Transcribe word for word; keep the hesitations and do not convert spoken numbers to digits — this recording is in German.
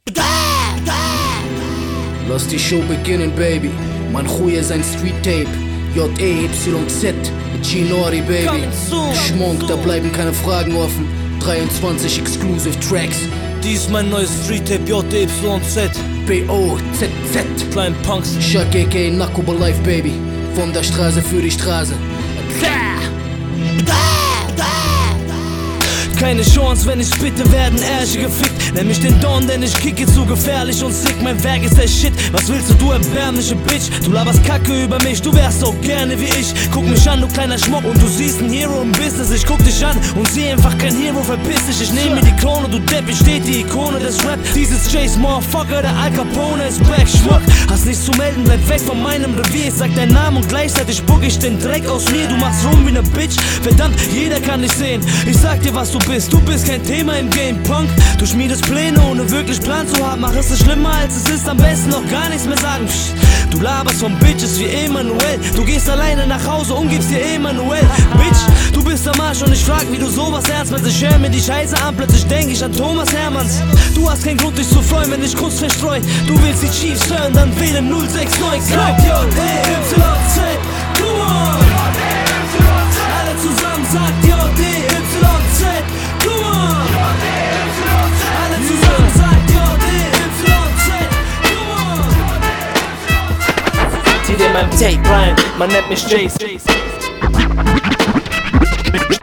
Lass die Show beginnen, Baby. Man Chuya sein Street Tape. J E Y Z, Ginori, Baby. Schmonk, da bleiben keine Fragen offen. dreiundzwanzig Exclusive Tracks. Dies mein neues Street Tape, J E Y Z. B O Z Z. Klein Punks. Shaq A K Nakuba Life, Baby. Von der Straße für die Straße. Keine Chance, wenn ich spitte, werden Ärsche gefickt. Nenn mich den Don, denn ich kicke zu gefährlich und sick. Mein Werk ist der Shit. Was willst du, du erbärmliche Bitch? Du laberst Kacke über mich, du wärst auch gerne wie ich. Guck mich an, du kleiner Schmuck, und du siehst ein Hero im Business. Ich guck dich an und seh einfach kein Hero, verpiss dich. Ich nehm mir die Krone, du Depp, ich steht die Ikone des Rap. Dieses Chase Motherfucker, der Al Capone ist back. Schmuck, hast nichts zu melden, bleib weg von meinem Revier. Ich sag deinen Namen und gleichzeitig spuck ich den Dreck aus mir. Du machst rum wie ne Bitch, verdammt, jeder kann dich sehen. Ich sag dir, was du bist, du bist kein Thema im Game, Punk. Du schmiedest Pläne, ohne wirklich Plan zu haben. Mach es nicht schlimmer, als es ist, am besten noch gar nichts mehr sagen. Psst. Du laberst von Bitches wie Emanuel. Du gehst alleine nach Hause und gibst dir Emanuel. Bitch, du bist am Arsch und ich frag, wie du sowas ernst meinst. Ich hör mir die Scheiße an, plötzlich denk ich an Thomas Hermanns. Du hast keinen Grund, dich zu freuen, wenn ich Kunst verstreu. Du willst die Chiefs hören, dann wähle null sechs neun. J E Y Z, come on! Alle zusammen sagt J E Y Z, come on! Alle zusammen sagt J E Y Z, come on! Zieh dir mein Tape rein, man nennt mich Jace.